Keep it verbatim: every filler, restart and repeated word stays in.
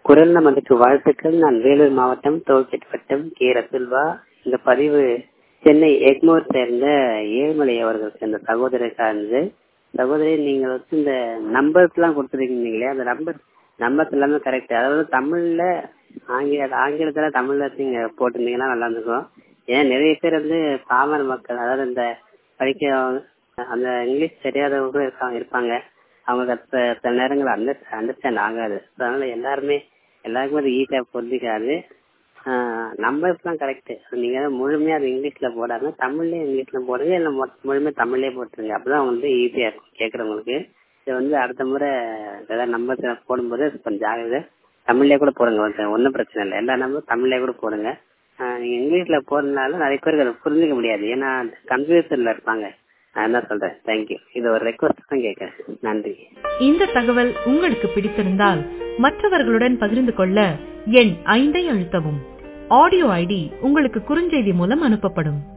குரல் நமதுக்கு வாழ்த்துக்கள். நான் வேலூர் மாவட்டம் தோல்கெட் வட்டம் கே ரசுல்வா. இந்த பதிவு சென்னை எக்மோர் சேர்ந்த ஏழுமலை அவர்கள் சேர்ந்த சகோதரர் சார்ந்தது. சகோதரி, நீங்கள் வந்து இந்த நம்பர்ஸ் எல்லாம் கொடுத்துருக்கீங்களே, அந்த நம்பர் நம்பர்ஸ் எல்லாமே கரெக்ட். அதாவது தமிழ்ல ஆங்கில ஆங்கிலத்துல தமிழ்ல நீங்க போட்டிருந்தீங்கன்னா நல்லா இருந்திருக்கும். ஏன்னா நிறைய பேர் வந்து பாமர மக்கள், அதாவது இந்த படிக்க அந்த இங்கிலீஷ் தெரியாதவங்க இருக்காங்க இருப்பாங்க அவங்களுக்கு சில நேரங்கள் அண்டர் அண்டர்ஸ்டாண்ட் ஆகாது. அதனால எல்லாருமே எல்லாருக்குமே அது ஈஸியா புரிஞ்சிக்காது. நம்பர்ஸ் எல்லாம் கரெக்ட். நீங்க முழுமையா அது இங்கிலீஷ்ல போடாம தமிழ்லயே இங்கிலீஷ்ல போடுங்க, இல்ல முழுமையா தமிழ்லயே போட்டுருங்க. அப்பதான் வந்து ஈஸியா இருக்கும் கேட்கறவங்களுக்கு. இது வந்து அடுத்த முறை ஏதாவது நம்பர் போடும்போது கொஞ்சம் ஜாகிரதை தமிழ்லயே கூட போடுங்க, ஒன்னும் பிரச்சனை இல்லை. எல்லா நம்பரும் தமிழ்லயே கூட போடுங்க. நீங்க இங்கிலீஷ்ல போறதுனால நிறைய பேருக்கு அதை புரிஞ்சுக்க முடியாது, ஏன்னா கன்ஃபியூஷன்ல இருப்பாங்க. நான் என்ன சொல்றேன், தேங்க்யூ. இது ஒரு ரெக்வஸ்ட் தான் கேட்கறேன். நன்றி. இந்த தகவல் உங்களுக்கு பிடித்திருந்தால் மற்றவர்களுடன் பகிர்ந்து கொள்ள எண் ஐந்தை அழுத்தவும். ஆடியோ ஐடி உங்களுக்கு குறுஞ்செய்தி மூலம் அனுப்பப்படும்.